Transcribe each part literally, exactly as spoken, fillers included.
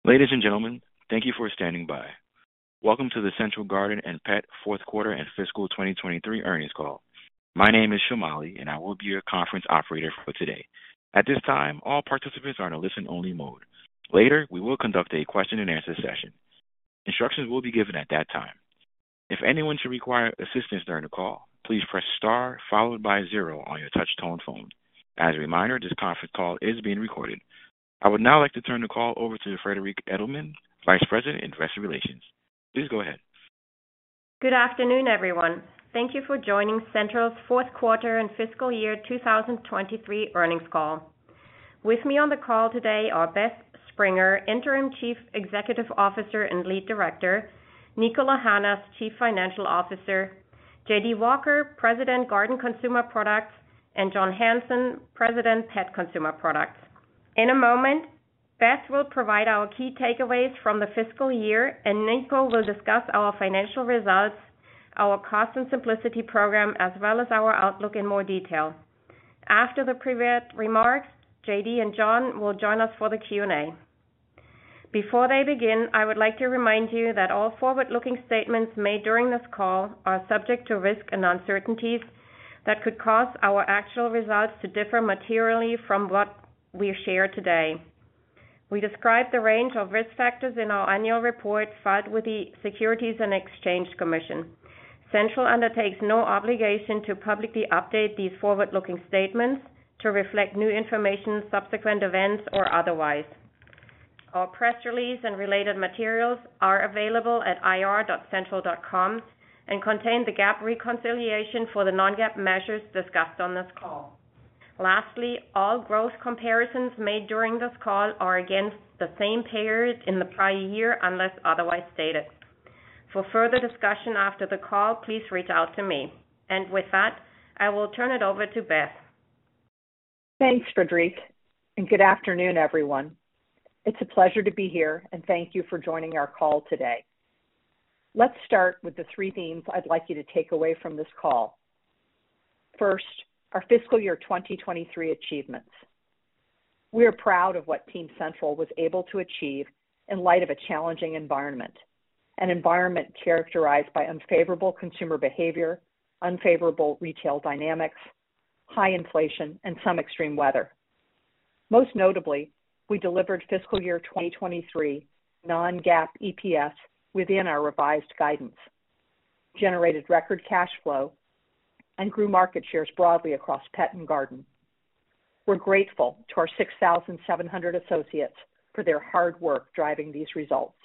Ladies and gentlemen, thank you for standing by. Welcome to the Central Garden and Pet fourth quarter and fiscal twenty twenty-three earnings call. My name is Shamali, and I will be your conference operator for today. At this time, all participants are in a listen-only mode. Later, we will conduct a question-and-answer session. Instructions will be given at that time. If anyone should require assistance during the call, please press star followed by zero on your touch-tone phone. As a reminder, this conference call is being recorded. I would now like to turn the call over to Friederike Edelmann, Vice President, Investor Relations. Please go ahead. Good afternoon, everyone. Thank you for joining Central's fourth quarter and fiscal year two thousand twenty-three earnings call. With me on the call today are Beth Springer, Interim Chief Executive Officer and Lead Director, Niko Lahanas, Chief Financial Officer, J D Walker, President, Garden Consumer Products, and John Hanson, President, Pet Consumer Products. In a moment, Beth will provide our key takeaways from the fiscal year, and Niko will discuss our financial results, our Cost and Simplicity program, as well as our outlook in more detail. After the prepared remarks, J D and John will join us for the Q and A. Before they begin, I would like to remind you that all forward-looking statements made during this call are subject to risk and uncertainties that could cause our actual results to differ materially from what we share today. We describe the range of risk factors in our annual report filed with the Securities and Exchange Commission. Central undertakes no obligation to publicly update these forward-looking statements to reflect new information, subsequent events, or otherwise. Our press release and related materials are available at I R dot central dot com and contain the GAAP reconciliation for the non-GAAP measures discussed on this call. Lastly, all growth comparisons made during this call are against the same period in the prior year unless otherwise stated. For further discussion after the call, please reach out to me. And with that, I will turn it over to Beth. Thanks, Friederike, and good afternoon, everyone. It's a pleasure to be here, and thank you for joining our call today. Let's start with the three themes I'd like you to take away from this call. First, our fiscal year twenty twenty-three achievements. We are proud of what Team Central was able to achieve in light of a challenging environment, an environment characterized by unfavorable consumer behavior, unfavorable retail dynamics, high inflation, and some extreme weather. Most notably, we delivered fiscal year twenty twenty-three non-GAAP E P S within our revised guidance, generated record cash flow, and grew market shares broadly across pet and garden. We're grateful to our six thousand seven hundred associates for their hard work driving these results.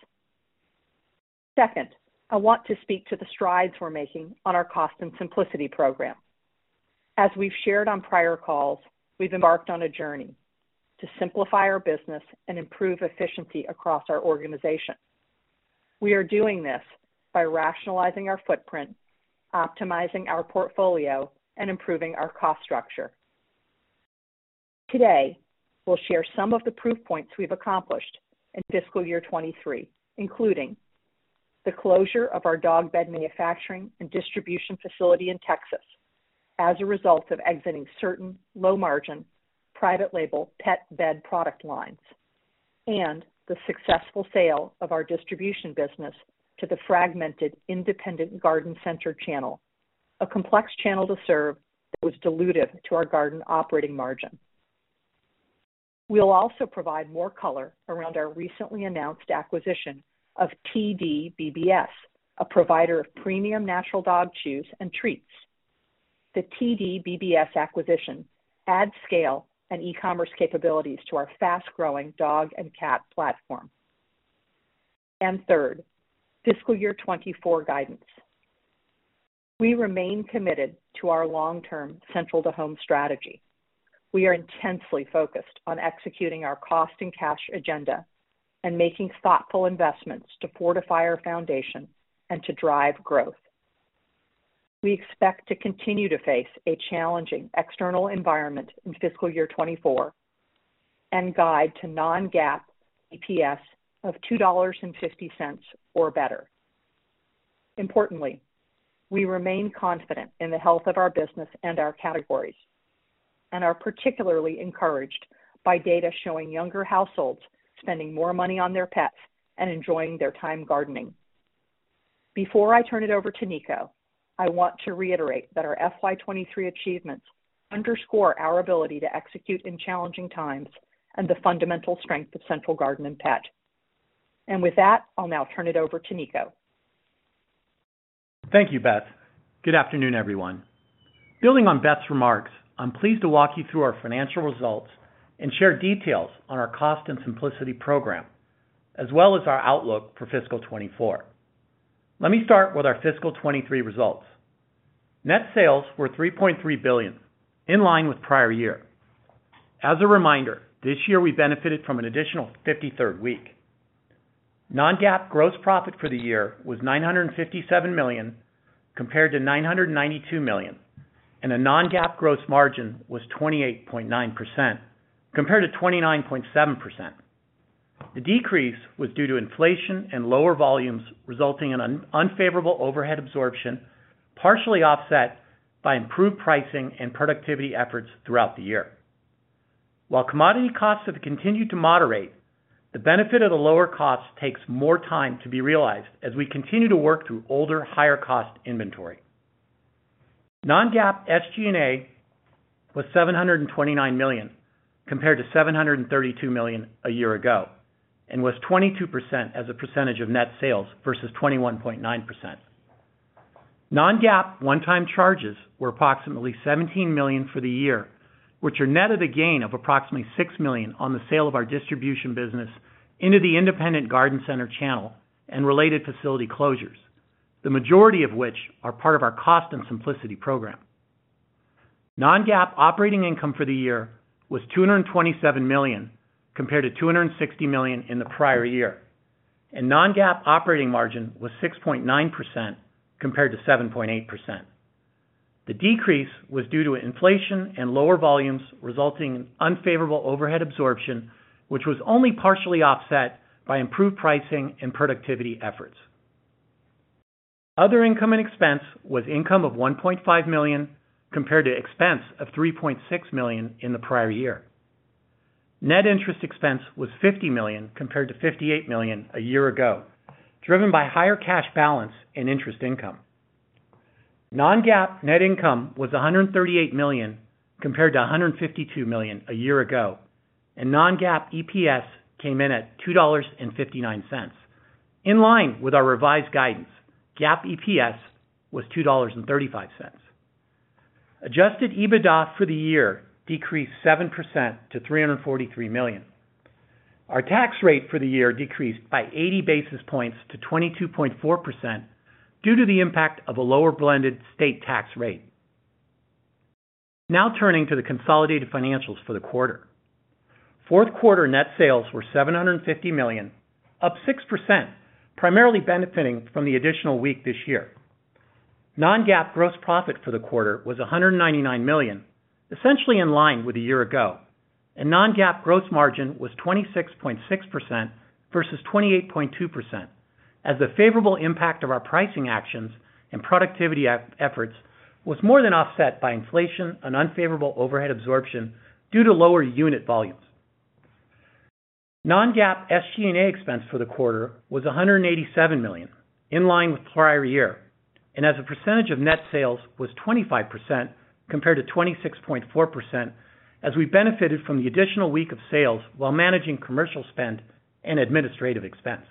Second, I want to speak to the strides we're making on our Cost and Simplicity program. As we've shared on prior calls, we've embarked on a journey to simplify our business and improve efficiency across our organization. We are doing this by rationalizing our footprint, optimizing our portfolio, and improving our cost structure. Today, we'll share some of the proof points we've accomplished in fiscal year twenty-three, including the closure of our dog bed manufacturing and distribution facility in Texas as a result of exiting certain low-margin, private label pet bed product lines, and the successful sale of our distribution business to the fragmented independent garden center channel, a complex channel to serve that was dilutive to our garden operating margin. We'll also provide more color around our recently announced acquisition of T D B B S, a provider of premium natural dog chews and treats. The T D B B S acquisition adds scale and e-commerce capabilities to our fast-growing dog and cat platform. And third, fiscal year twenty-four guidance. We remain committed to our long-term Central to Home strategy. We are intensely focused on executing our cost and cash agenda and making thoughtful investments to fortify our foundation and to drive growth. We expect to continue to face a challenging external environment in fiscal year twenty-four and guide to non-GAAP E P S of two dollars and fifty cents or better. Importantly, we remain confident in the health of our business and our categories, and are particularly encouraged by data showing younger households spending more money on their pets, and enjoying their time gardening. Before I turn it over to Nico, I want to reiterate that our F Y twenty-three achievements underscore our ability to execute in challenging times and the fundamental strength of Central Garden and Pet. And with that, I'll now turn it over to Nico. Thank you, Beth. Good afternoon, everyone. Building on Beth's remarks, I'm pleased to walk you through our financial results and share details on our Cost and Simplicity program, as well as our outlook for fiscal twenty-four. Let me start with our fiscal twenty-three results. Net sales were three point three billion dollars, in line with prior year. As a reminder, this year we benefited from an additional fifty-third week. Non-GAAP gross profit for the year was nine hundred fifty-seven million dollars compared to nine hundred ninety-two million dollars, and a non-GAAP gross margin was twenty-eight point nine percent compared to twenty-nine point seven percent. The decrease was due to inflation and lower volumes, resulting in un- unfavorable overhead absorption, partially offset by improved pricing and productivity efforts throughout the year. While commodity costs have continued to moderate, the benefit of the lower costs takes more time to be realized as we continue to work through older, higher-cost inventory. Non-GAAP S G and A was seven hundred twenty-nine million dollars compared to seven hundred thirty-two million dollars a year ago, and was twenty-two percent as a percentage of net sales versus twenty-one point nine percent. Non-GAAP one-time charges were approximately seventeen million dollars for the year, which are net of the gain of approximately six million dollars on the sale of our distribution business into the independent garden center channel and related facility closures, the majority of which are part of our Cost and Simplicity program. Non-GAAP operating income for the year was two hundred twenty-seven million dollars compared to two hundred sixty million dollars in the prior year, and non-GAAP operating margin was six point nine percent compared to seven point eight percent. The decrease was due to inflation and lower volumes, resulting in unfavorable overhead absorption, which was only partially offset by improved pricing and productivity efforts. Other income and expense was income of one point five million dollars compared to expense of three point six million dollars in the prior year. Net interest expense was fifty million dollars compared to fifty-eight million dollars a year ago, driven by higher cash balance and interest income. Non-GAAP net income was one hundred thirty-eight million dollars compared to one hundred fifty-two million dollars a year ago, and non-GAAP E P S came in at two dollars and fifty-nine cents. In line with our revised guidance, GAAP E P S was two dollars and thirty-five cents. Adjusted EBITDA for the year decreased seven percent to three hundred forty-three million dollars. Our tax rate for the year decreased by eighty basis points to twenty-two point four percent due to the impact of a lower blended state tax rate. Now turning to the consolidated financials for the quarter. Fourth quarter net sales were seven hundred fifty million dollars, up six percent, primarily benefiting from the additional week this year. Non-GAAP gross profit for the quarter was one hundred ninety-nine million dollars, essentially in line with a year ago, and non-GAAP gross margin was twenty-six point six percent versus twenty-eight point two percent, as the favorable impact of our pricing actions and productivity efforts was more than offset by inflation and unfavorable overhead absorption due to lower unit volumes. Non-GAAP S G and A expense for the quarter was one hundred eighty-seven million dollars, in line with prior year, and as a percentage of net sales was twenty-five percent compared to twenty-six point four percent, as we benefited from the additional week of sales while managing commercial spend and administrative expense.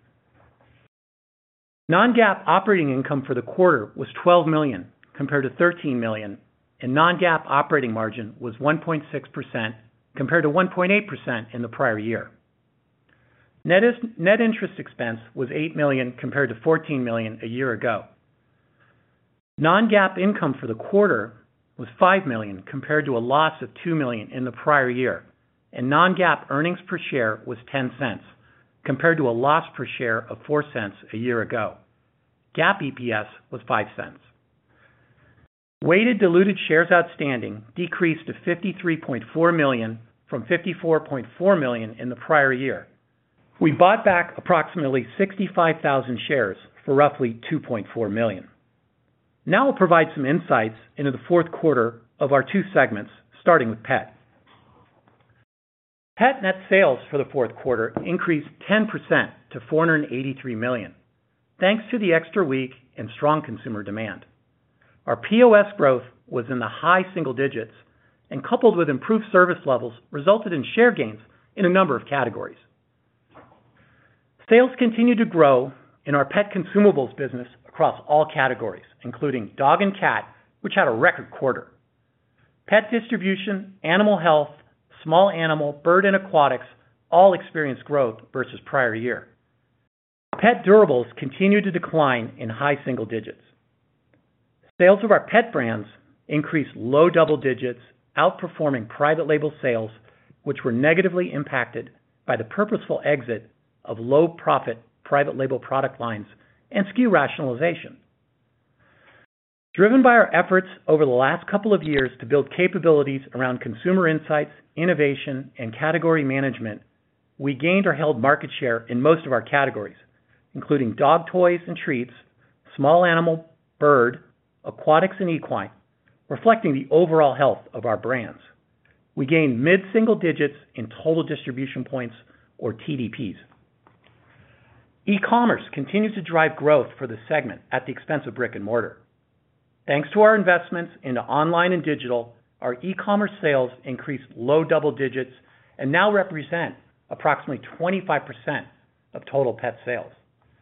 Non-GAAP operating income for the quarter was twelve million dollars compared to thirteen million dollars, and non-GAAP operating margin was one point six percent compared to one point eight percent in the prior year. Net, is, net interest expense was eight million dollars compared to fourteen million dollars a year ago. Non-GAAP income for the quarter was five million dollars compared to a loss of two million dollars in the prior year, and non-GAAP earnings per share was ten cents compared to a loss per share of four cents a year ago. GAAP E P S was five cents. Weighted diluted shares outstanding decreased to fifty-three point four million from fifty-four point four million in the prior year. We bought back approximately sixty-five thousand shares for roughly two point four million. Now I'll provide some insights into the fourth quarter of our two segments, starting with Pet. Pet net sales for the fourth quarter increased ten percent to four hundred eighty-three million dollars, thanks to the extra week and strong consumer demand. Our P O S growth was in the high single digits and, coupled with improved service levels, resulted in share gains in a number of categories. Sales continued to grow in our pet consumables business across all categories, including dog and cat, which had a record quarter. Pet distribution, animal health, small animal, bird, and aquatics all experienced growth versus prior year. Pet durables continued to decline in high single digits. Sales of our pet brands increased low double digits, outperforming private label sales, which were negatively impacted by the purposeful exit of low-profit private label product lines and S K U rationalization. Driven by our efforts over the last couple of years to build capabilities around consumer insights, innovation, and category management, we gained or held market share in most of our categories, including dog toys and treats, small animal, bird, aquatics, and equine, reflecting the overall health of our brands. We gained mid-single digits in total distribution points, or T D Ps. E-commerce continues to drive growth for the segment at the expense of brick and mortar. Thanks to our investments into online and digital, our e-commerce sales increased low double digits and now represent approximately twenty-five percent of total pet sales.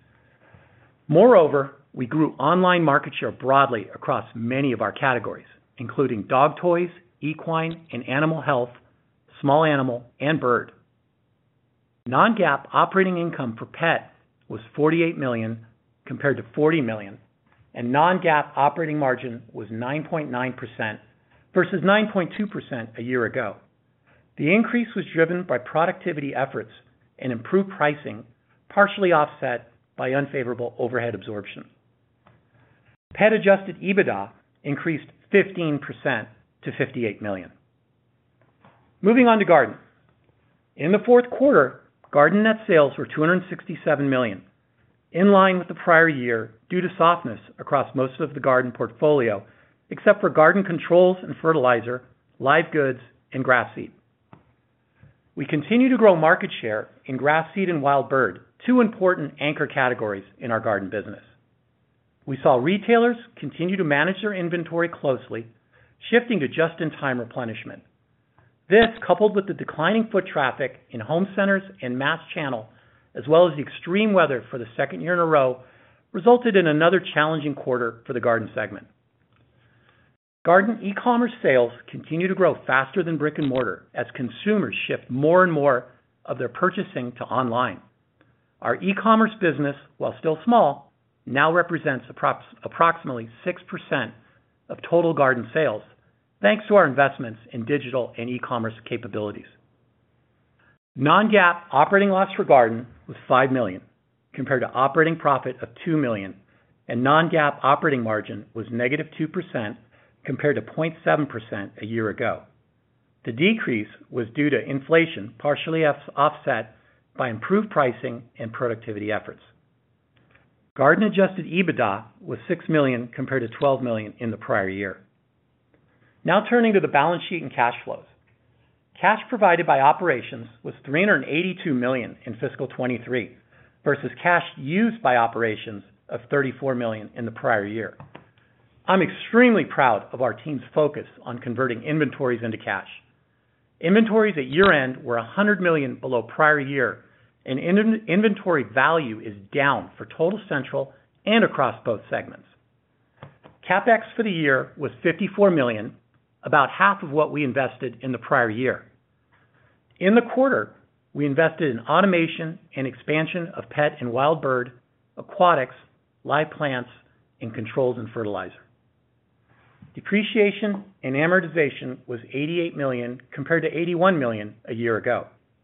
Moreover, we grew online market share broadly across many of our categories, including dog toys, equine and animal health, small animal, and bird. Non-GAAP operating income for pet was forty-eight million dollars compared to forty million dollars, and non-GAAP operating margin was nine point nine percent versus nine point two percent a year ago. The increase was driven by productivity efforts and improved pricing, partially offset by unfavorable overhead absorption. Pet adjusted EBITDA increased fifteen percent to fifty-eight million dollars. Moving on to garden. In the fourth quarter, garden net sales were two hundred sixty-seven million dollars, in line with the prior year due to softness across most of the garden portfolio, except for garden controls and fertilizer, live goods, and grass seed. We continue to grow market share in grass seed and wild bird, two important anchor categories in our garden business. We saw retailers continue to manage their inventory closely, shifting to just-in-time replenishment. This, coupled with the declining foot traffic in home centers and mass channel, as well as the extreme weather for the second year in a row, resulted in another challenging quarter for the garden segment. Garden e-commerce sales continue to grow faster than brick and mortar as consumers shift more and more of their purchasing to online. Our e-commerce business, while still small, now represents approx- approximately six percent of total garden sales, thanks to our investments in digital and e-commerce capabilities. Non-GAAP operating loss for garden was five million dollars, compared to operating profit of two million dollars, and non-GAAP operating margin was negative two percent, compared to zero point seven percent a year ago. The decrease was due to inflation, partially offset by improved pricing and productivity efforts. Garden adjusted EBITDA was six million dollars compared to twelve million dollars in the prior year. Now turning to the balance sheet and cash flows. Cash provided by operations was three hundred eighty-two million dollars in fiscal twenty-three versus cash used by operations of thirty-four million dollars in the prior year. I'm extremely proud of our team's focus on converting inventories into cash. Inventories at year-end were one hundred million dollars below prior year, and in- inventory value is down for total Central and across both segments. CapEx for the year was fifty-four million dollars, about half of what we invested in the prior year. In the quarter, we invested in automation and expansion of pet and wild bird, aquatics, live plants, and controls and fertilizer. Depreciation and amortization was eighty-eight million dollars compared to eighty-one million dollars a year ago.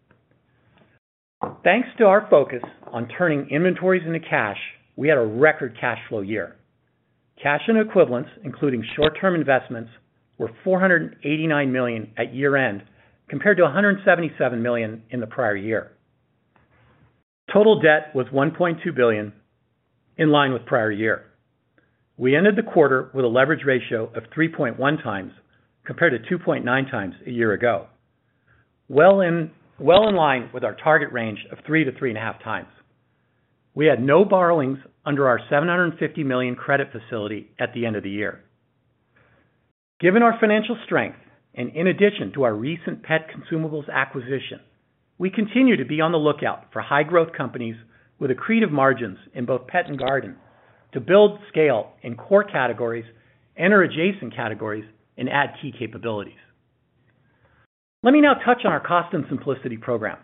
Thanks to our focus on turning inventories into cash, we had a record cash flow year. Cash and equivalents, including short-term investments, were four hundred eighty-nine million dollars at year-end compared to one hundred seventy-seven million dollars in the prior year. Total debt was one point two billion dollars, in line with prior year. We ended the quarter with a leverage ratio of three point one times compared to two point nine times a year ago, well in well in line with our target range of three to three and a half times. We had no borrowings under our seven hundred fifty million dollars credit facility at the end of the year. Given our financial strength, and in addition to our recent pet consumables acquisition, we continue to be on the lookout for high-growth companies with accretive margins in both pet and garden to build scale in core categories, enter adjacent categories, and add key capabilities. Let me now touch on our Cost and Simplicity program.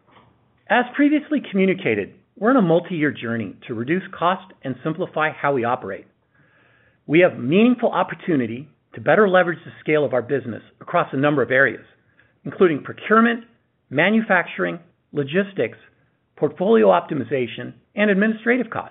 As previously communicated, we're on a multi-year journey to reduce cost and simplify how we operate. We have meaningful opportunity to better leverage the scale of our business across a number of areas, including procurement, manufacturing, logistics, portfolio optimization, and administrative costs.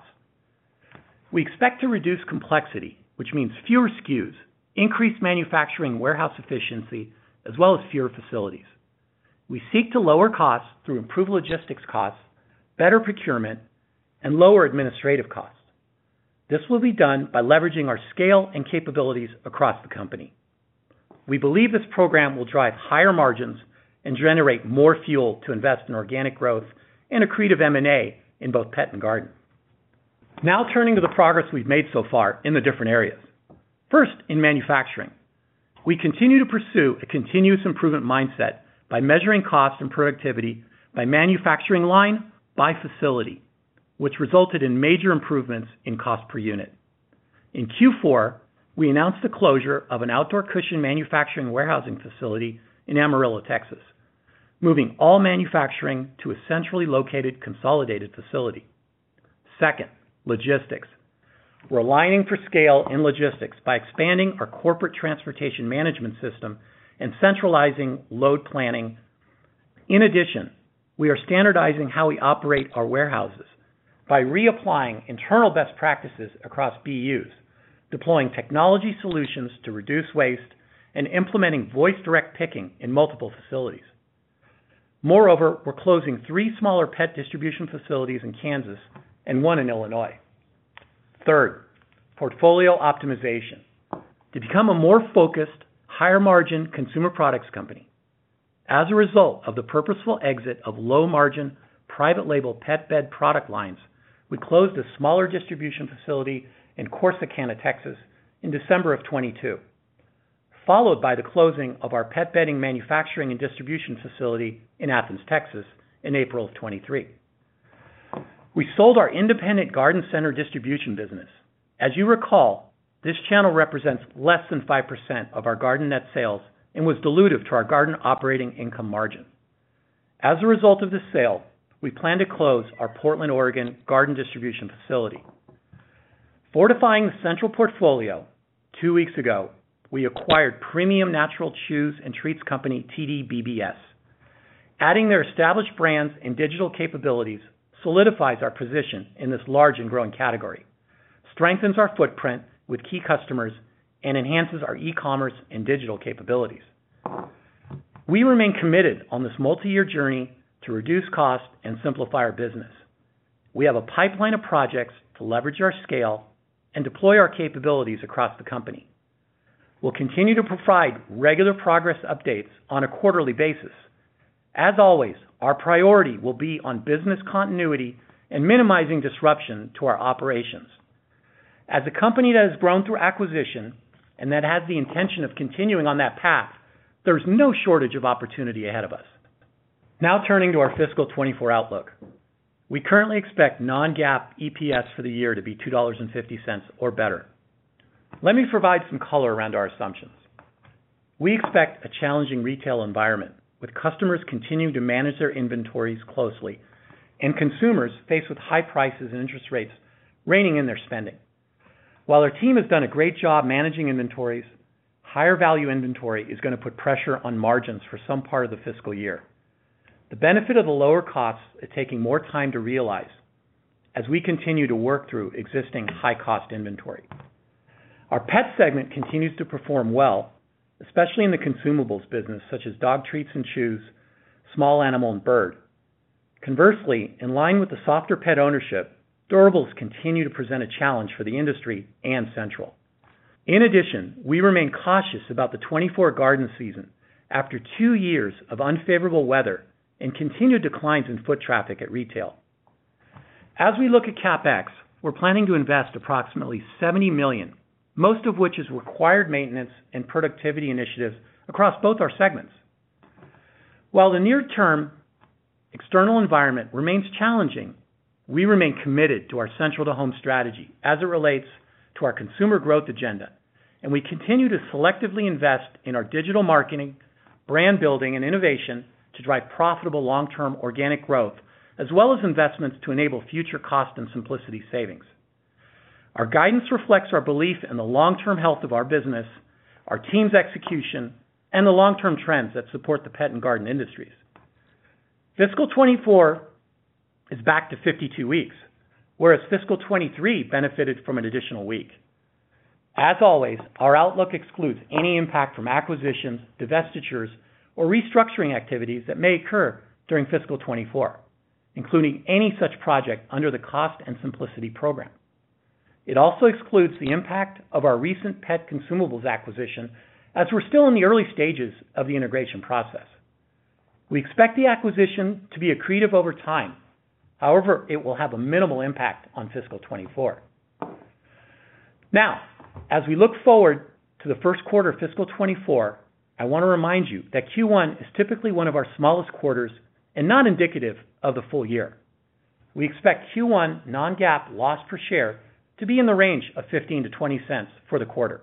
We expect to reduce complexity, which means fewer S K Us, increased manufacturing warehouse efficiency, as well as fewer facilities. We seek to lower costs through improved logistics costs, better procurement, and lower administrative costs. This will be done by leveraging our scale and capabilities across the company. We believe this program will drive higher margins and generate more fuel to invest in organic growth and accretive M and A in both pet and garden. Now turning to the progress we've made so far in the different areas. First, in manufacturing. We continue to pursue a continuous improvement mindset by measuring cost and productivity by manufacturing line by facility, which resulted in major improvements in cost per unit. In Q four, we announced the closure of an outdoor cushion manufacturing warehousing facility in Amarillo, Texas, moving all manufacturing to a centrally located consolidated facility. Second, logistics. We're aligning for scale in logistics by expanding our corporate transportation management system and centralizing load planning. In addition, we are standardizing how we operate our warehouses by reapplying internal best practices across B Us, deploying technology solutions to reduce waste, and implementing voice direct picking in multiple facilities. Moreover, we're closing three smaller pet distribution facilities in Kansas and one in Illinois. Third, portfolio optimization. To become a more focused, higher margin consumer products company. As a result of the purposeful exit of low margin private label pet bed product lines, we closed a smaller distribution facility in Corsicana, Texas in December of twenty-two, followed by the closing of our pet bedding manufacturing and distribution facility in Athens, Texas in April of twenty-three. We sold our independent garden center distribution business. As you recall, this channel represents less than five percent of our garden net sales and was dilutive to our garden operating income margin. As a result of this sale, we plan to close our Portland, Oregon garden distribution facility. Fortifying the central portfolio, two weeks ago, we acquired premium natural chews and treats company T D B B S. Adding their established brands and digital capabilities solidifies our position in this large and growing category, strengthens our footprint with key customers, and enhances our e-commerce and digital capabilities. We remain committed on this multi-year journey to reduce cost and simplify our business. We have a pipeline of projects to leverage our scale and deploy our capabilities across the company. We'll continue to provide regular progress updates on a quarterly basis. As always, our priority will be on business continuity and minimizing disruption to our operations. As a company that has grown through acquisition and that has the intention of continuing on that path, there's no shortage of opportunity ahead of us. Now turning to our fiscal twenty-four outlook. We currently expect non-GAAP E P S for the year to be two dollars and fifty cents or better. Let me provide some color around our assumptions. We expect a challenging retail environment with customers continuing to manage their inventories closely and consumers faced with high prices and interest rates reining in their spending. While our team has done a great job managing inventories, higher value inventory is going to put pressure on margins for some part of the fiscal year. The benefit of the lower costs is taking more time to realize as we continue to work through existing high-cost inventory. Our pet segment continues to perform well, especially in the consumables business such as dog treats and chews, small animal and bird. Conversely, in line with the softer pet ownership, durables continue to present a challenge for the industry and Central. In addition, we remain cautious about the twenty-four garden season after two years of unfavorable weather and continued declines in foot traffic at retail. As we look at CapEx, we're planning to invest approximately seventy million dollars, most of which is required maintenance and productivity initiatives across both our segments. While the near-term external environment remains challenging, we remain committed to our Central to Home strategy as it relates to our consumer growth agenda, and we continue to selectively invest in our digital marketing, brand building, and innovation to drive profitable long-term organic growth, as well as investments to enable future cost and simplicity savings. Our guidance reflects our belief in the long-term health of our business, our team's execution, and the long-term trends that support the pet and garden industries. Fiscal twenty-four is back to fifty-two weeks, whereas fiscal twenty-three benefited from an additional week. As always, our outlook excludes any impact from acquisitions, divestitures, or restructuring activities that may occur during fiscal twenty-four, including any such project under the Cost and Simplicity program. It also excludes the impact of our recent pet consumables acquisition, as we're still in the early stages of the integration process. We expect the acquisition to be accretive over time. However, it will have a minimal impact on fiscal twenty-four. Now, as we look forward to the first quarter of fiscal twenty-four, I want to remind you that Q one is typically one of our smallest quarters and not indicative of the full year. We expect Q one non-GAAP loss per share to be in the range of fifteen to twenty cents for the quarter.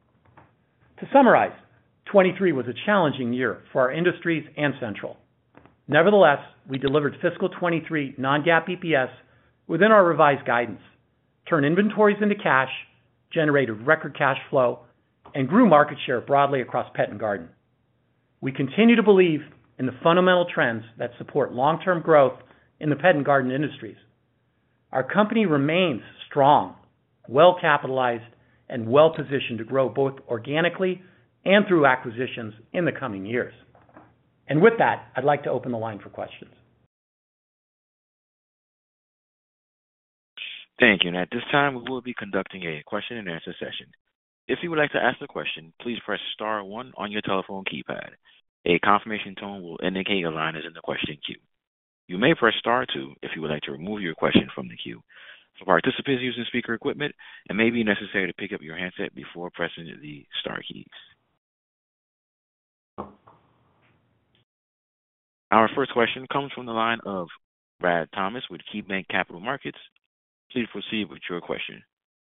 To summarize, twenty-three was a challenging year for our industries and Central. Nevertheless, we delivered fiscal twenty-three non-GAAP E P S within our revised guidance, turned inventories into cash, generated record cash flow, and grew market share broadly across pet and garden. We continue to believe in the fundamental trends that support long-term growth in the pet and garden industries. Our company remains strong, well-capitalized, and well-positioned to grow both organically and through acquisitions in the coming years. And with that, I'd like to open the line for questions. Thank you. And at this time, we will be conducting a question and answer session. If you would like to ask a question, please press star one on your telephone keypad. A confirmation tone will indicate your line is in the question queue. You may press star two if you would like to remove your question from the queue. For participants using speaker equipment, it may be necessary to pick up your handset before pressing the star keys. Our first question comes from the line of Brad Thomas with KeyBanc Capital Markets. Please proceed with your question.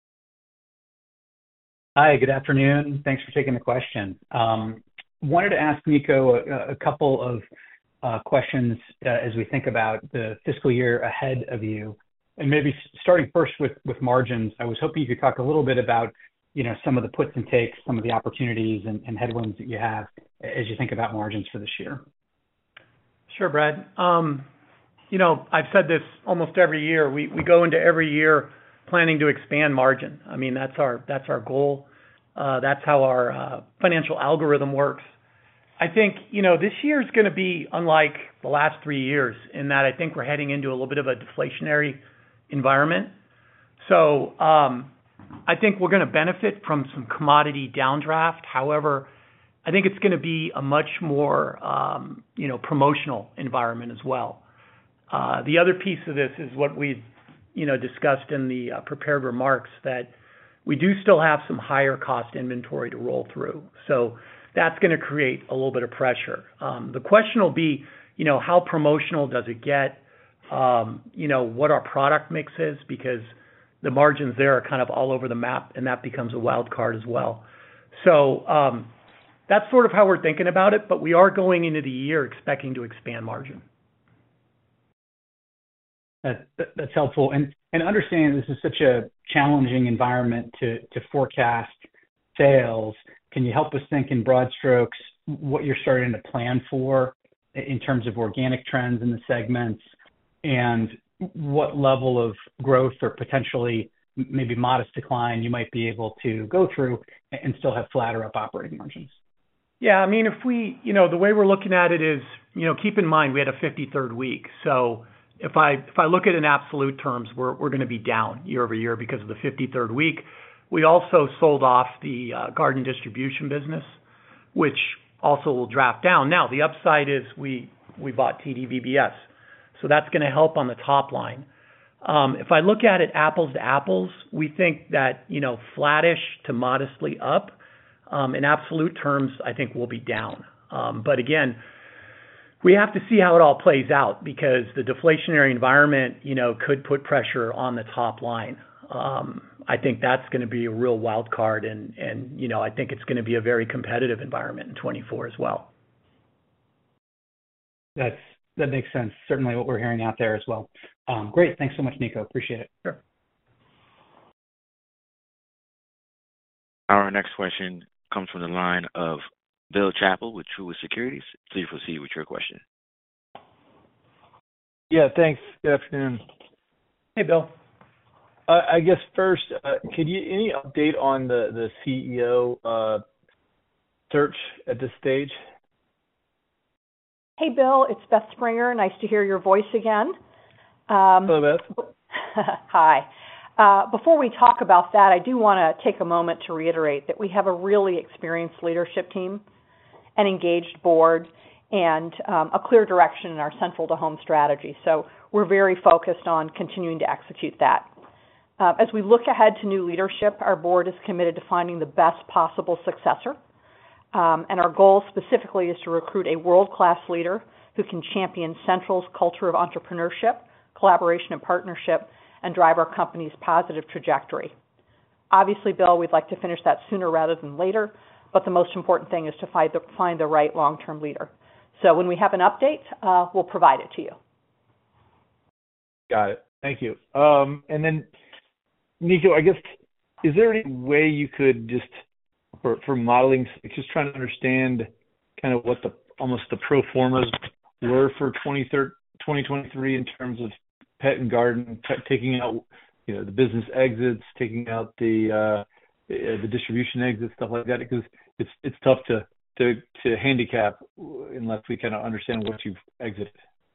Hi, good afternoon. Thanks for taking the question. Um, wanted to ask Niko a, a couple of uh, questions uh, as we think about the fiscal year ahead of you. And maybe starting first with, with margins, I was hoping you could talk a little bit about, you know, some of the puts and takes, some of the opportunities and, and headwinds that you have as you think about margins for this year. Sure, Brad. Um, you know, I've said this almost every year. We we go into every year planning to expand margin. I mean, that's our that's our goal. Uh, that's how our uh, financial algorithm works. I think, you know, this year is going to be unlike the last three years in that I think we're heading into a little bit of a deflationary environment. So um, I think we're going to benefit from some commodity downdraft. However, I think it's going to be a much more, um, you know, promotional environment as well. Uh, the other piece of this is what we, you know, discussed in the uh, prepared remarks, that we do still have some higher cost inventory to roll through. So that's going to create a little bit of pressure. Um, the question will be, you know, how promotional does it get? Um, you know, what our product mix is, because the margins there are kind of all over the map, and that becomes a wild card as well. So um, that's sort of how we're thinking about it, but we are going into the year expecting to expand margin. That, that, that's helpful. And and understanding this is such a challenging environment to, to forecast sales, can you help us think in broad strokes what you're starting to plan for in terms of organic trends in the segments, and what level of growth or potentially maybe modest decline you might be able to go through and still have flat or up operating margins? Yeah, I mean, if we, you know, the way we're looking at it is, you know, keep in mind we had a fifty-third week. So if I if I look at it in absolute terms, we're we're going to be down year over year because of the fifty-third week. We also sold off the uh, garden distribution business, which also will draft down. Now, the upside is we we bought T D B B S. So that's going to help on the top line. Um, if I look at it apples to apples, we think that, you know, flattish to modestly up. Um, in absolute terms, I think we'll be down. Um, but again, we have to see how it all plays out because the deflationary environment, you know, could put pressure on the top line. Um, I think that's going to be a real wild card, and, and you know, I think it's going to be a very competitive environment in twenty-four as well. That's that makes sense. Certainly, what we're hearing out there as well. Um, great, thanks so much, Niko. Appreciate it. Sure. Our next question comes from the line of Bill Chappell with Truist Securities. Please proceed with your question. Yeah, thanks. Good afternoon. Hey, Bill. Uh, I guess first, uh, could you any update on the the C E O uh, search at this stage? Hey, Bill, it's Beth Springer. Nice to hear your voice again. Um, Hello, Beth. Hi. Uh, before we talk about that, I do want to take a moment to reiterate that we have a really experienced leadership team, an engaged board, and um, a clear direction in our central to home strategy. So we're very focused on continuing to execute that. Uh, as we look ahead to new leadership, our board is committed to finding the best possible successor. Um, and our goal specifically is to recruit a world-class leader who can champion Central's culture of entrepreneurship, collaboration, and partnership, and drive our company's positive trajectory. Obviously, Bill, we'd like to finish that sooner rather than later, but the most important thing is to find the, find the right long-term leader. So when we have an update, uh, we'll provide it to you. Got it. Thank you. Um, and then, Niko, I guess, is there any way you could just, for, for modeling, just trying to understand kind of what the almost the pro formas were for twenty twenty-three in terms of pet and garden, t- taking out, you know, the business exits, taking out the uh, the distribution exits, stuff like that, because it's it's tough to to to handicap unless we kind of understand what you've exited.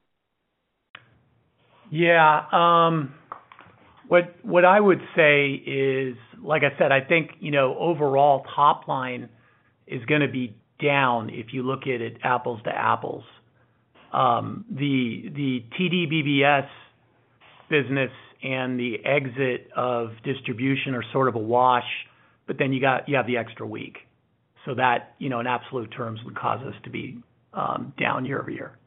Yeah. Um, what what I would say is, like I said, I think, you know, overall top line is going to be down if you look at it apples to apples. Um, the the T D B B S business and the exit of distribution are sort of a wash, but then you got you have the extra week, so that, you know, in absolute terms would cause us to be um, down year over year.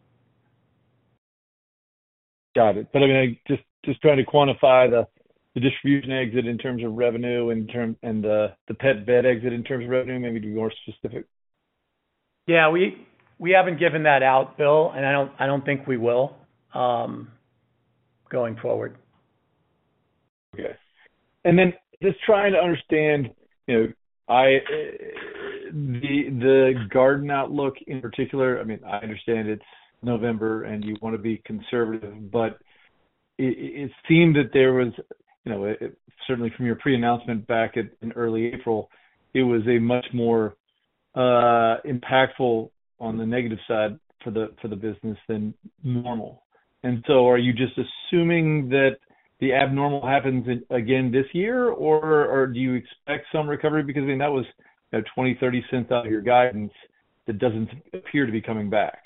Got it. But I mean, I just just trying to quantify the, the distribution exit in terms of revenue, and term and the the pet vet exit in terms of revenue. Maybe to be more specific. Yeah, we we haven't given that out, Bill, and I don't I don't think we will um, going forward. Okay. And then just trying to understand, you know, I the the garden outlook in particular. I mean, I understand it's November and you want to be conservative, but it, it seemed that there was, you know, it, certainly from your pre-announcement back at, in early April, it was a much more uh, impactful on the negative side for the for the business than normal. And so, are you just assuming that the abnormal happens in, again this year, or or do you expect some recovery? Because I mean, that was, you know, twenty, thirty cents out of your guidance that doesn't appear to be coming back.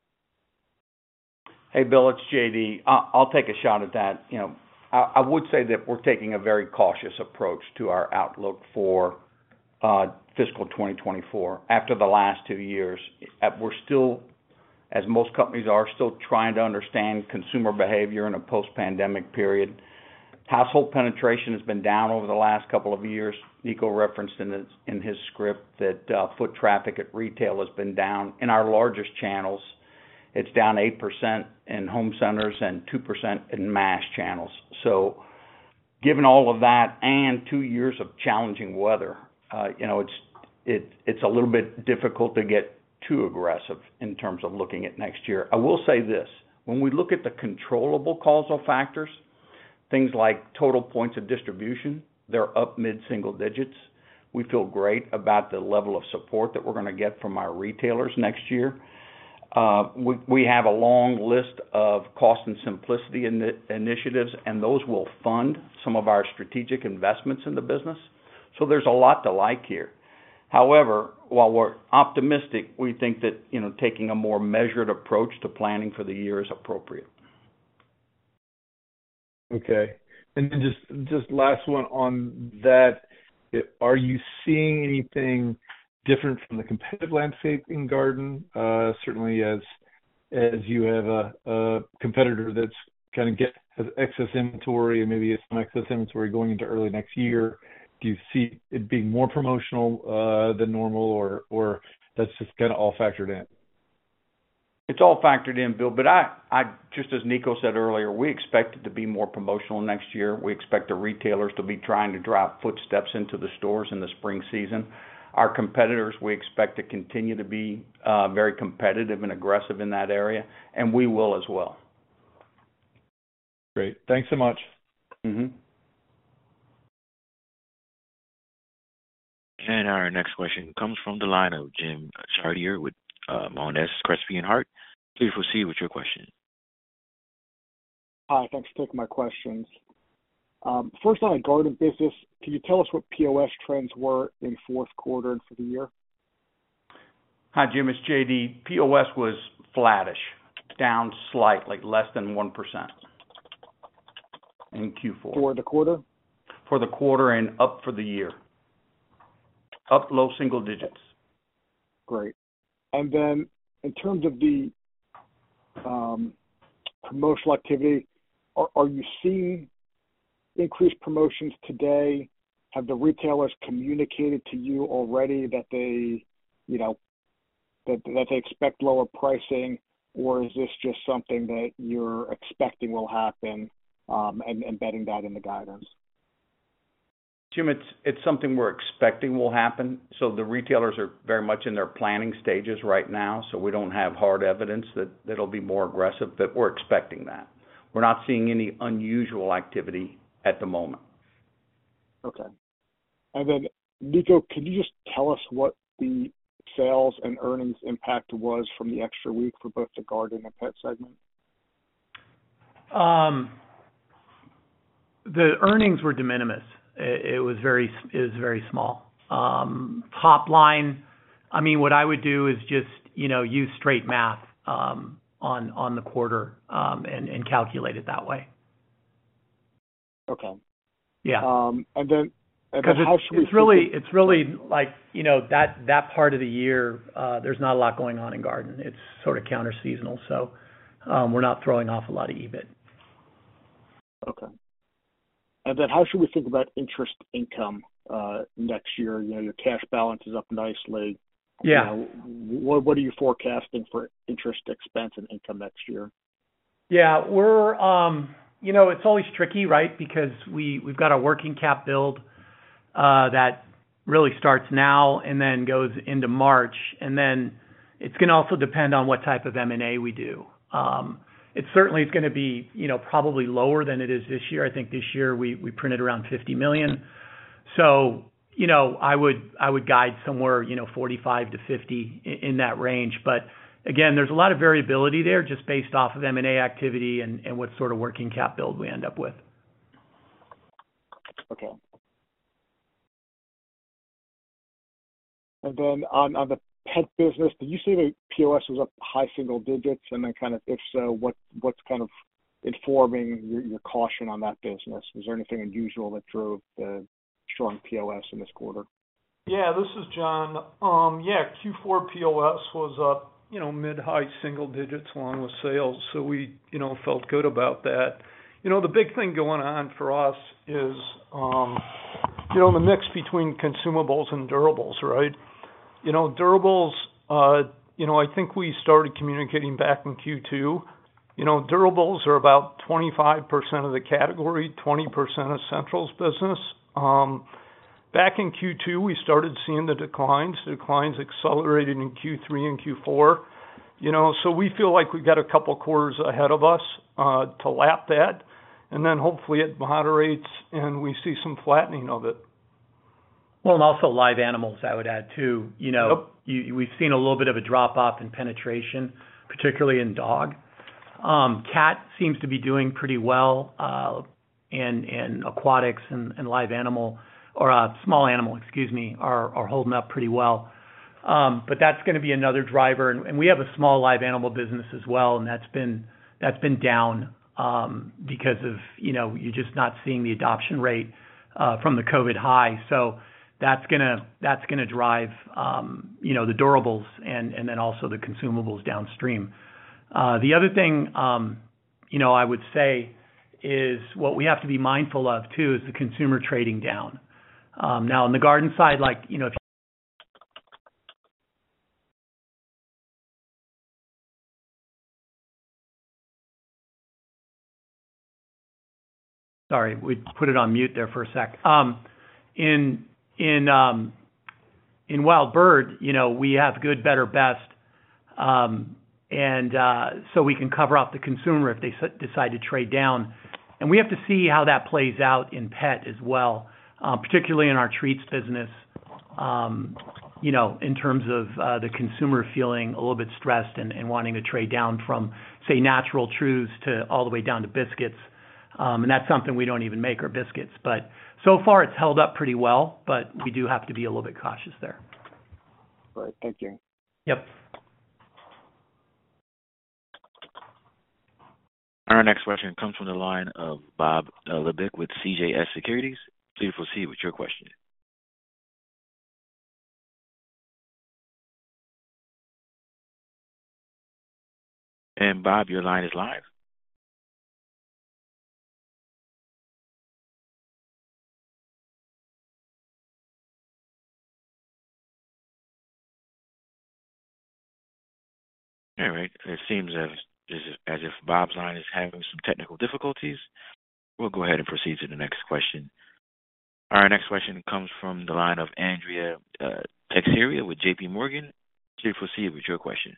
Hey, Bill, it's J D. I'll take a shot at that. You know, I would say that we're taking a very cautious approach to our outlook for uh, fiscal twenty twenty-four. After the last two years, we're still, as most companies are, still trying to understand consumer behavior in a post-pandemic period. Household penetration has been down over the last couple of years. Niko referenced in his, in his script that uh, foot traffic at retail has been down. In our largest channels, it's down eight percent in home centers and two percent in mass channels. So given all of that and two years of challenging weather, uh, you know, it's it, it's a little bit difficult to get too aggressive in terms of looking at next year. I will say this. When we look at the controllable causal factors, things like total points of distribution, they're up mid-single digits. We feel great about the level of support that we're going to get from our retailers next year. Uh, we, we have a long list of cost and simplicity in initiatives, and those will fund some of our strategic investments in the business. So there's a lot to like here. However, while we're optimistic, we think that, you know, taking a more measured approach to planning for the year is appropriate. Okay. And then just just last one on that. Are you seeing anything different from the competitive landscape in garden? Uh, certainly as as you have a, a competitor that's kind of get has excess inventory and maybe some excess inventory going into early next year. Do you see it being more promotional uh, than normal, or or that's just kind of all factored in? It's all factored in, Bill, but I, I just as Nico said earlier, we expect it to be more promotional next year. We expect the retailers to be trying to drive footsteps into the stores in the spring season. Our competitors, we expect to continue to be uh, very competitive and aggressive in that area, and we will as well. Great. Thanks so much. Mm-hmm. And our next question comes from the line of Jim Chartier with uh, Monness, Crespi and Hart. Please proceed with your question. Hi, thanks for taking my questions. Um, first, on the garden business, can you tell us what P O S trends were in fourth quarter and for the year? Hi, Jim. It's J D. P O S was flattish, down slightly, less than one percent in Q four. For the quarter? For the quarter and up for the year. Up low single digits. Great. And then in terms of the um, promotional activity, are, are you seeing increased promotions today? Have the retailers communicated to you already that they, you know, that that they expect lower pricing, or is this just something that you're expecting will happen um, and embedding that in the guidance? Jim, it's it's something we're expecting will happen. So the retailers are very much in their planning stages right now, so we don't have hard evidence that that'll be more aggressive, but we're expecting that. We're not seeing any unusual activity at the moment. Okay. And then, Nico, can you just tell us what the sales and earnings impact was from the extra week for both the garden and pet segment? Um, the earnings were de minimis. It, it was very, it was very small. Um, top line, I mean, what I would do is just, you know, use straight math um, on on the quarter um, and, and calculate it that way. Okay. Yeah. Um, and then, because it's, it's really, of- it's really like, you know, that that part of the year, uh, there's not a lot going on in garden. It's sort of counter seasonal, so um, we're not throwing off a lot of E B I T. Okay. And then how should we think about interest income uh, next year? You know, your cash balance is up nicely. Yeah. You know, what, what are you forecasting for interest expense and income next year? Yeah, we're, um, you know, it's always tricky, right? Because we, we've got a working cap build uh, that really starts now and then goes into March. And then it's going to also depend on what type of M and A we do. Um, It certainly is going to be, you know, probably lower than it is this year. I think this year we, we printed around fifty million. So, you know, I would I would guide somewhere, you know, forty-five to fifty in, in that range. But again, there's a lot of variability there just based off of M and A activity and, and what sort of working cap build we end up with. Okay. And then on, on the pet business, did you say the P O S was up high single digits? And then kind of, if so, what what's kind of informing your, your caution on that business? Was there anything unusual that drove the strong P O S in this quarter? Yeah, this is John. Um, yeah, Q four P O S was up, you know, mid-high single digits along with sales. So we, you know, felt good about that. You know, the big thing going on for us is, um, you know, the mix between consumables and durables, right? You know, durables, uh, you know, I think we started communicating back in Q two. You know, durables are about twenty-five percent of the category, twenty percent of Central's business. Um, back in Q two, we started seeing the declines. The declines accelerated in Q three and Q four. You know, so we feel like we've got a couple quarters ahead of us uh, to lap that. And then hopefully it moderates and we see some flattening of it. Well, and also live animals, I would add too. You know, Yep. you, we've seen a little bit of a drop off in penetration, particularly in dog. Um, cat seems to be doing pretty well, uh, and and aquatics and, and live animal or uh, small animal, excuse me, are, are holding up pretty well. Um, but that's going to be another driver, and, and we have a small live animal business as well, and that's been that's been down um, because of you know you're just not seeing the adoption rate uh, from the COVID high. So that's gonna that's gonna drive um, you know the durables and and then also the consumables downstream. Uh, the other thing um, you know I would say is what we have to be mindful of too is the consumer trading down. Um, now on the garden side, like you know if Sorry, we put it on mute there for a sec. Um, in in um, in Wild Bird, you know, we have good, better, best, um, and uh, so we can cover off the consumer if they s- decide to trade down. And we have to see how that plays out in pet as well, uh, particularly in our treats business. Um, you know, in terms of uh, the consumer feeling a little bit stressed and, and wanting to trade down from, say, natural truths to all the way down to biscuits. Um, and that's something we don't even make, our biscuits. But so far it's held up pretty well, but we do have to be a little bit cautious there. Right. Thank you. Yep. Our next question comes from the line of Bob uh, Labick with C J S Securities. Please proceed with your question. And Bob, your line is live. All right. It seems as, as if Bob's line is having some technical difficulties. We'll go ahead and proceed to the next question. Our next question comes from the line of Andrea uh, Teixeira with J P Morgan. Please proceed with your question.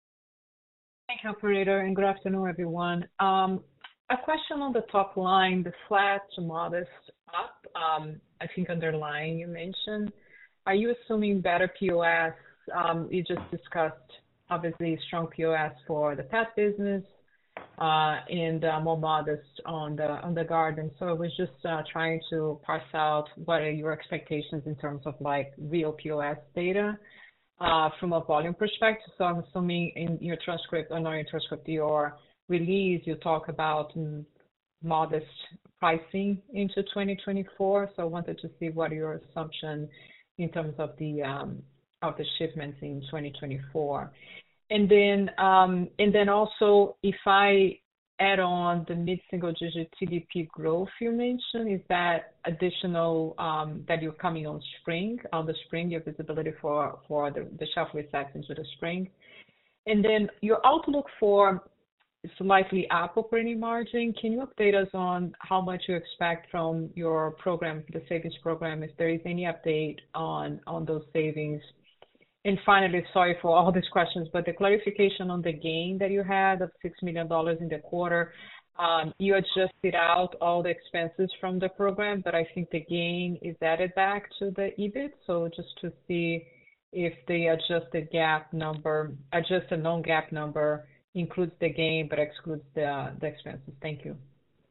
Thank you, operator, and good afternoon, everyone. Um, a question on the top line, the flat to modest up, um, I think underlying you mentioned. Are you assuming better P O S? Um, you just discussed obviously strong P O S for the pet business, uh, and uh, more modest on the on the garden. So I was just uh, trying to parse out what are your expectations in terms of like real P O S data uh, from a volume perspective. So I'm assuming in your transcript, or not your transcript, your release, you talk about mm, modest pricing into twenty twenty-four. So I wanted to see what your assumption in terms of the um, of the shipments in twenty twenty-four. And then um, and then also, if I add on the mid-single digit T D P growth you mentioned, is that additional um, that you're coming on spring, on the spring, your visibility for, for the, the shelf resets into the spring? And then your outlook for slightly up operating margin, can you update us on how much you expect from your program, the savings program, if there is any update on, on those savings? And finally, sorry for all these questions, but the clarification on the gain that you had of six million dollars in the quarter, um, you adjusted out all the expenses from the program, but I think the gain is added back to the E B I T. So just to see if the adjusted GAAP number, adjusted non-GAAP number includes the gain but excludes the, the expenses. Thank you.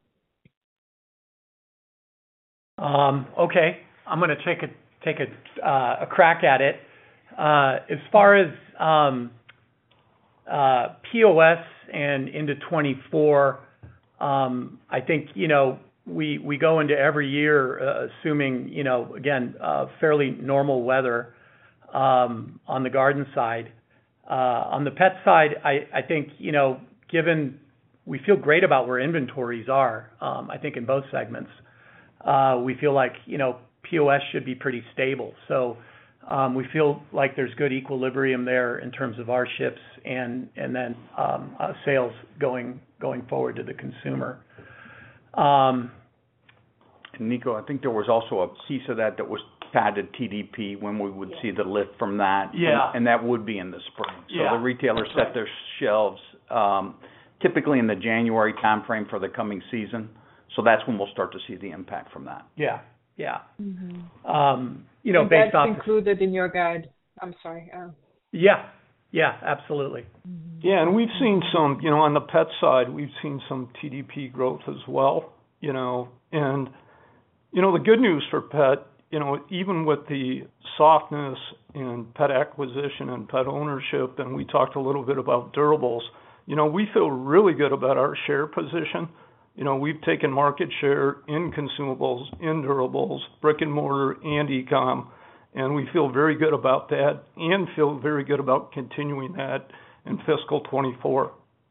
Um, okay, I'm going to take a take a, uh, a crack at it. Uh, as far as um, uh, P O S and into twenty-four, um, I think, you know, we, we go into every year uh, assuming, you know, again, uh, fairly normal weather um, on the garden side. Uh, on the pet side, I, I think, you know, given we feel great about where inventories are, um, I think in both segments, uh, we feel like, you know, P O S should be pretty stable. So Um, we feel like there's good equilibrium there in terms of our ships and and then um, uh, sales going going forward to the consumer. Um, and Nico, I think there was also a piece of that that was tied to T D P when we would see the lift from that. Yeah. And, and that would be in the spring. So yeah, the retailers set right. their shelves um, typically in the January timeframe for the coming season. So that's when we'll start to see the impact from that. Yeah, yeah. Mm-hmm. Um, you know, and based that's off included in your guide. I'm sorry. Uh, yeah, yeah, absolutely. Yeah, and we've seen some, you know, on the pet side, we've seen some T D P growth as well, you know, and, you know, the good news for pet you know, even with the softness in pet acquisition and pet ownership, and we talked a little bit about durables, you know, we feel really good about our share position. You know, we've taken market share in consumables, in durables, brick and mortar, and e-com, and we feel very good about that and feel very good about continuing that in fiscal twenty-four.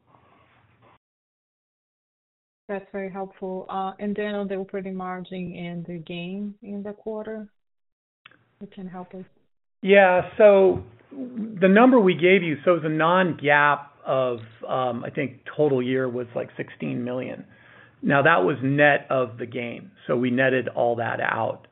That's very helpful. Uh, and then on the operating margin and the gain in the quarter, you can help us. Yeah, so the number we gave you, so the non-GAAP of, um, I think total year was like sixteen million. Now that was net of the gain, so we netted all that out,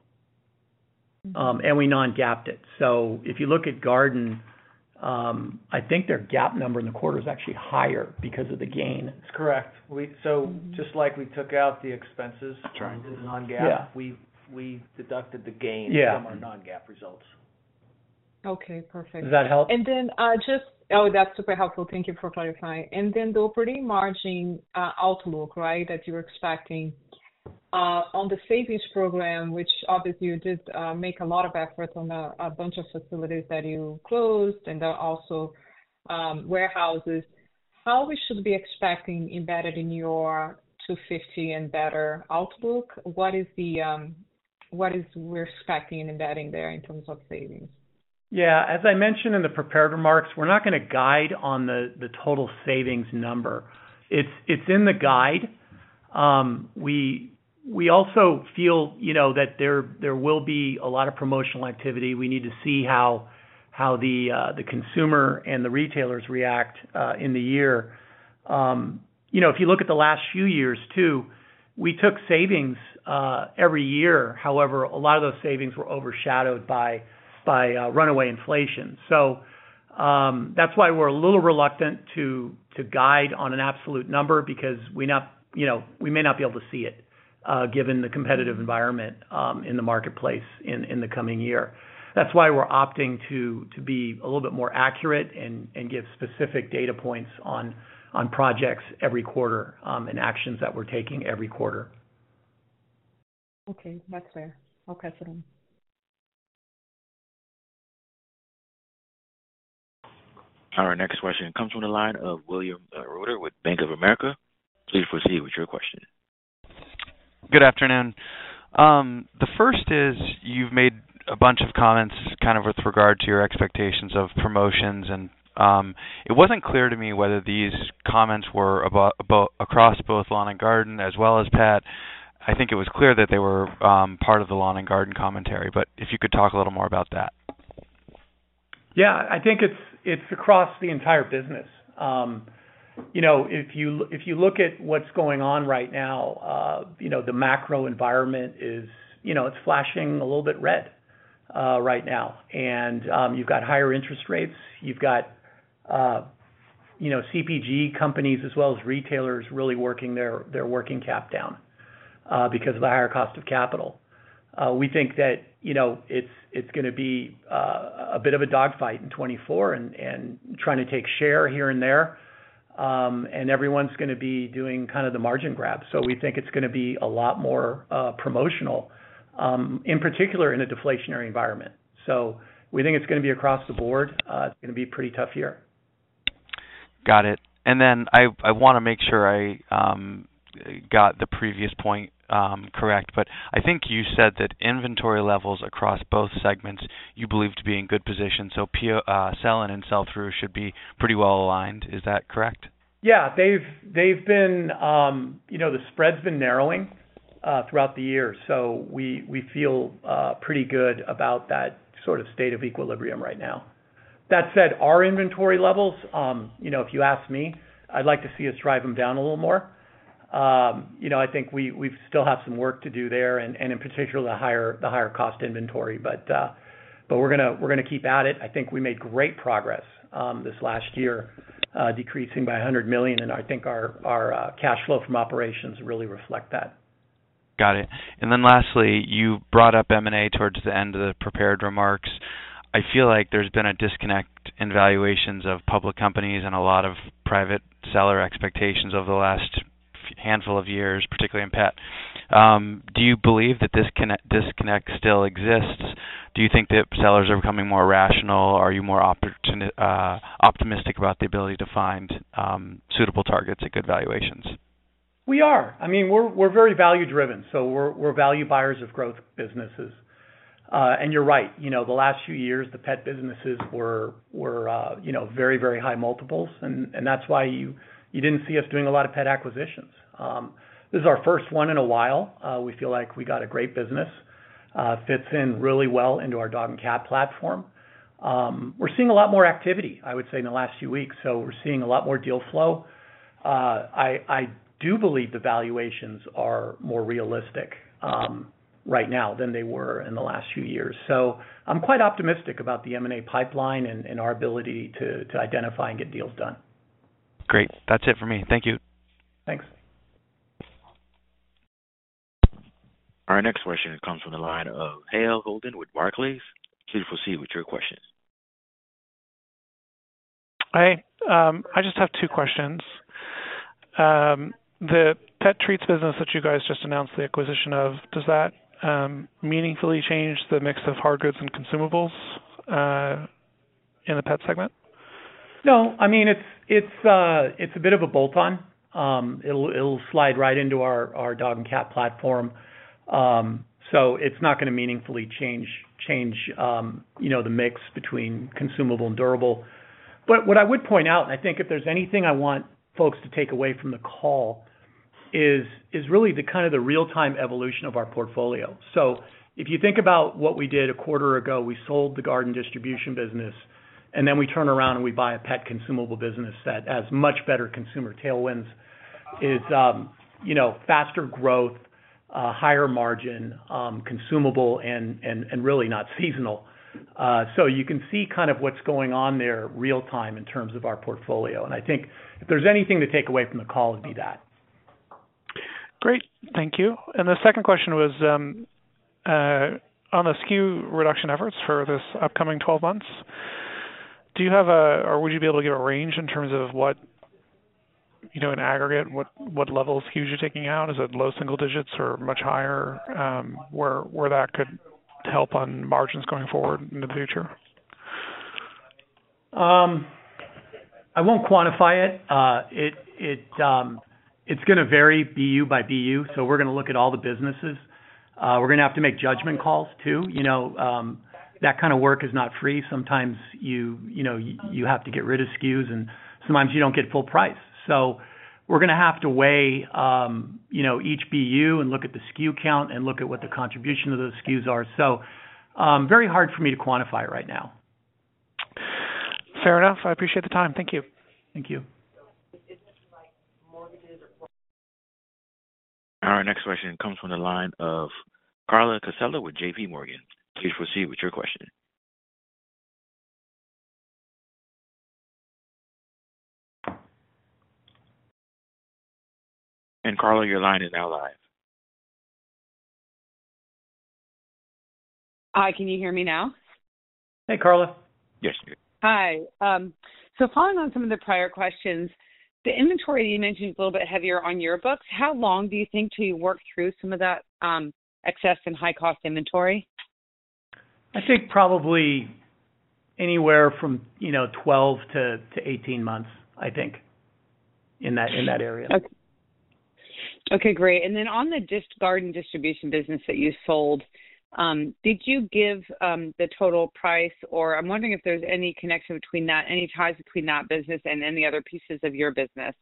um, and we non-GAAPed it. So if you look at Garden, um, I think their GAAP number in the quarter is actually higher because of the gain. That's correct. We so just like we took out the expenses right. from the non-GAAP, Yeah. we we deducted the gain Yeah. from our non-GAAP results. Okay, perfect. Does that help? And then uh, just, oh, that's super helpful. Thank you for clarifying. And then the operating margin uh, outlook, right, that you're expecting uh, on the savings program, which obviously you did uh, make a lot of effort on a, a bunch of facilities that you closed and then also um, warehouses. How we should be expecting embedded in your two fifty and better outlook? What is the um, what is we're expecting and embedding there in terms of savings? Yeah, as I mentioned in the prepared remarks, we're not going to guide on the, the total savings number. It's it's in the guide. Um, we we also feel, you know, that there there will be a lot of promotional activity. We need to see how how the uh, the consumer and the retailers react uh, in the year. Um, you know, if you look at the last few years too, we took savings uh, every year. However, a lot of those savings were overshadowed by by uh, runaway inflation. So um, that's why we're a little reluctant to to guide on an absolute number because we not you know we may not be able to see it uh, given the competitive environment um, in the marketplace in, in the coming year. That's why we're opting to to be a little bit more accurate and, and give specific data points on on projects every quarter um, and actions that we're taking every quarter. Okay, that's fair. I'll pass it on. Our next question comes from the line of William uh, Reuter with Bank of America. Please proceed with your question. Good afternoon. Um, the first is you've made a bunch of comments kind of with regard to your expectations of promotions, and um, it wasn't clear to me whether these comments were about, about across both lawn and garden as well as pet. I think it was clear that they were um, part of the lawn and garden commentary, but if you could talk a little more about that. Yeah, I think it's it's across the entire business. Um, you know, if you if you look at what's going on right now, uh, you know, the macro environment is, you know, it's flashing a little bit red uh, right now, and um, you've got higher interest rates. You've got, uh, you know, C P G companies as well as retailers really working their their working cap down uh, because of the higher cost of capital. Uh, we think that, you know, it's it's going to be uh, a bit of a dogfight in twenty-four and, and trying to take share here and there. Um, and everyone's going to be doing kind of the margin grab. So we think it's going to be a lot more uh, promotional, um, in particular in a deflationary environment. So we think it's going to be across the board. Uh, it's going to be a pretty tough year. Got it. And then I, I want to make sure I um, got the previous point Um, correct, but I think you said that inventory levels across both segments you believe to be in good position, so P O, uh, sell-in and sell-through should be pretty well aligned. Is that correct? Yeah, they've they've been, um, you know, the spread's been narrowing uh, throughout the year, so we we feel uh, pretty good about that sort of state of equilibrium right now. That said, our inventory levels, um, you know, if you ask me, I'd like to see us drive them down a little more. Um, you know, I think we we still have some work to do there, and, and in particular the higher the higher cost inventory. But uh, but we're gonna we're gonna keep at it. I think we made great progress um, this last year, uh, decreasing by one hundred million dollars, and I think our our uh, cash flow from operations really reflect that. Got it. And then lastly, you brought up M and A towards the end of the prepared remarks. I feel like there's been a disconnect in valuations of public companies and a lot of private seller expectations over the last handful of years, particularly in pet. Um, do you believe that this connect, disconnect still exists? Do you think that sellers are becoming more rational? Are you more opportuni- uh, optimistic about the ability to find um, suitable targets at good valuations? We are. I mean, we're we're very value driven, so we're we're value buyers of growth businesses. Uh, and you're right. You know, the last few years, the pet businesses were were uh, you know very very high multiples, and, and that's why you you didn't see us doing a lot of pet acquisitions. Um, this is our first one in a while. Uh, we feel like we got a great business, uh, fits in really well into our dog and cat platform. Um, we're seeing a lot more activity, I would say, in the last few weeks. So we're seeing a lot more deal flow. Uh, I I do believe the valuations are more realistic um, right now than they were in the last few years. So I'm quite optimistic about the M and A pipeline and, and our ability to, to identify and get deals done. Great. That's it for me. Thank you. Thanks. Our next question comes from the line of Hale Holden with Barclays. Please proceed with your question. Hi. Um, I just have two questions. Um, the pet treats business that you guys just announced the acquisition of, does that um, meaningfully change the mix of hard goods and consumables uh, in the pet segment? No, I mean it's it's uh, it's a bit of a bolt-on. Um, it'll it'll slide right into our, our dog and cat platform, um, so it's not going to meaningfully change change um, you know the mix between consumable and durable. But what I would point out, and I think if there's anything I want folks to take away from the call, is is really the kind of the real-time evolution of our portfolio. So if you think about what we did a quarter ago, we sold the garden distribution business, and then we turn around and we buy a pet consumable business that has much better consumer tailwinds, is um, you know faster growth, uh, higher margin, um, consumable, and and and really not seasonal. Uh, so you can see kind of what's going on there real time in terms of our portfolio. And I think if there's anything to take away from the call, it'd be that. Great, thank you. And the second question was um, uh, on the S K U reduction efforts for this upcoming twelve months. Do you have a, or would you be able to give a range in terms of what, you know, in aggregate, what, what level of S K Us you're taking out? Is it low single digits or much higher, um, where where that could help on margins going forward into the future? Um, I won't quantify it. Uh, it it um, it's going to vary B U by B U. So we're going to look at all the businesses. Uh, we're going to have to make judgment calls too. You know, um, that kind of work is not free. Sometimes you you know you, you have to get rid of S K Us, and sometimes you don't get full price. So we're going to have to weigh um, you know each B U and look at the S K U count and look at what the contribution of those S K Us are. So um, very hard for me to quantify right now. Fair enough. I appreciate the time. Thank you. Thank you. Our next question comes from the line of Carla Casella with J P Morgan. Please proceed with your question. And Carla, your line is now live. Hi, can you hear me now? Hey, Carla. Yes. Hi. Um, so following on some of the prior questions, the inventory that you mentioned is a little bit heavier on your books. How long do you think till you work through some of that um, excess and high-cost inventory? I think probably anywhere from, you know, twelve to, to eighteen months, I think, in that in that area. Okay. Okay, great. And then on the dist garden distribution business that you sold, um, did you give um, the total price, or I'm wondering if there's any connection between that, any ties between that business and any other pieces of your business?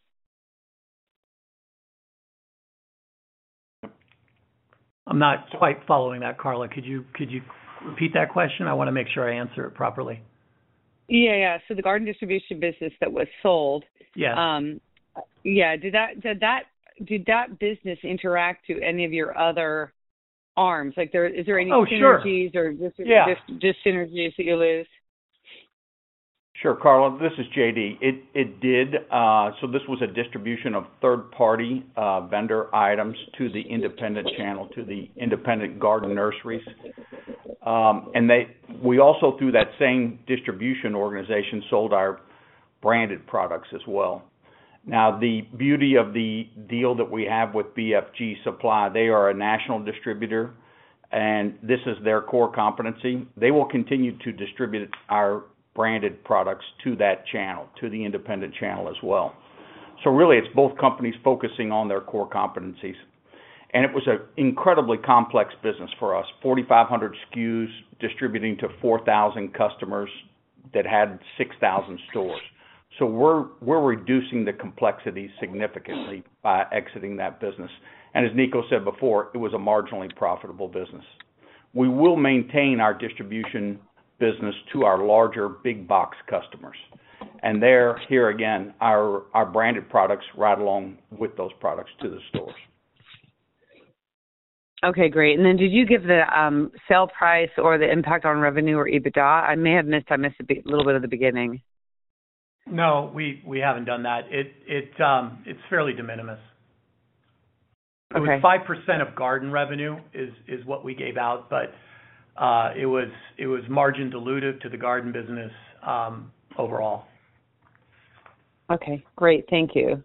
I'm not quite following that, Carla. Could you could you repeat that question? I want to make sure I answer it properly. Yeah, yeah. So the garden distribution business that was sold. Yeah. Um, yeah. Did that did that did that business interact to any of your other arms? Like, there is there any oh, synergies sure. or just yeah. just just synergies that you lose? Sure, Carla. This is J D. It it did. Uh, so this was a distribution of third-party uh, vendor items to the independent channel, to the independent garden nurseries, um, and they we also through that same distribution organization sold our branded products as well. Now, the beauty of the deal that we have with B F G Supply, they are a national distributor, and this is their core competency. They will continue to distribute our branded products to that channel, to the independent channel as well. So really, it's both companies focusing on their core competencies. And it was an incredibly complex business for us, forty-five hundred S K Us distributing to four thousand customers that had six thousand stores. So we're we're reducing the complexity significantly by exiting that business. And as Nico said before, it was a marginally profitable business. We will maintain our distribution business to our larger big box customers. And there, here again, our, our branded products right along with those products to the stores. Okay, great. And then did you give the um, sale price or the impact on revenue or EBITDA? I may have missed, I missed a bit, little bit of the beginning. No, we, we haven't done that. It it um it's fairly de minimis. It Okay. was five percent of garden revenue is is what we gave out, but uh, it was it was margin dilutive to the garden business um, overall. Okay, great. Thank you.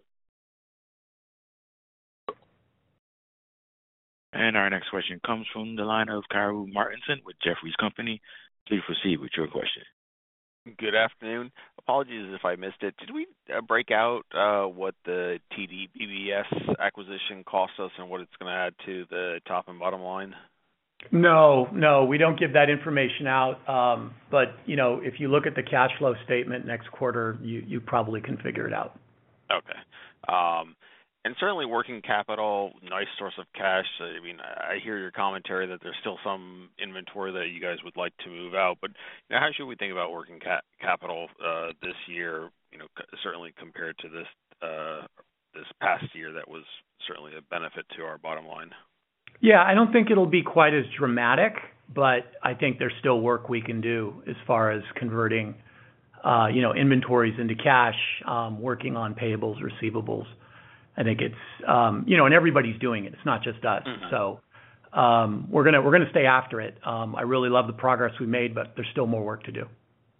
And our next question comes from the line of Karru Martinson with Jefferies Company. Please proceed with your question. Good afternoon. Apologies if I missed it. Did we uh, break out uh, what the T D B B S acquisition cost us and what it's going to add to the top and bottom line? No, no, we don't give that information out. Um, but you know, if you look at the cash flow statement next quarter, you you probably can figure it out. Okay. Um, and certainly working capital, nice source of cash. I mean, I hear your commentary that there's still some inventory that you guys would like to move out, but you know, how should we think about working ca- capital uh, this year? You know, c- certainly compared to this uh, this past year, that was certainly a benefit to our bottom line. Yeah, I don't think it'll be quite as dramatic, but I think there's still work we can do as far as converting, uh, you know, inventories into cash, um, working on payables, receivables. I think it's, um, you know, and everybody's doing it. It's not just us. Mm-hmm. So um, we're gonna we're gonna stay after it. Um, I really love the progress we made, but there's still more work to do.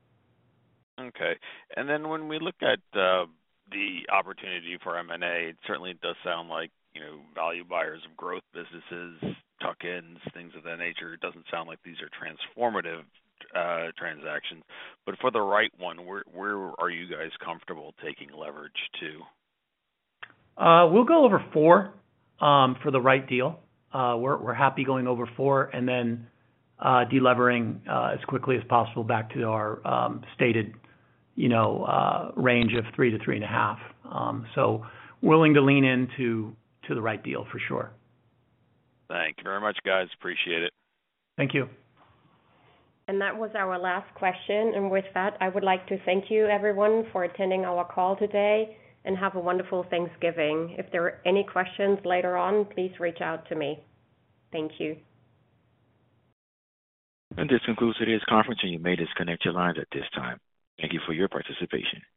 Okay, and then when we look at uh, the opportunity for M and A, it certainly does sound like, you know, value buyers of growth businesses, tuck-ins, things of that nature. It doesn't sound like these are transformative uh, transactions, but for the right one, where where are you guys comfortable taking leverage to? Uh, we'll go over four um, for the right deal. Uh, we're we're happy going over four and then uh, delevering uh, as quickly as possible back to our um, stated, you know, uh, range of three to three and a half. Um, so willing to lean into to the right deal for sure. Thank you very much, guys. Appreciate it. Thank you. And that was our last question. And with that, I would like to thank you, everyone, for attending our call today, and have a wonderful Thanksgiving. If there are any questions later on, please reach out to me. Thank you. And this concludes today's conference, and you may disconnect your lines at this time. Thank you for your participation.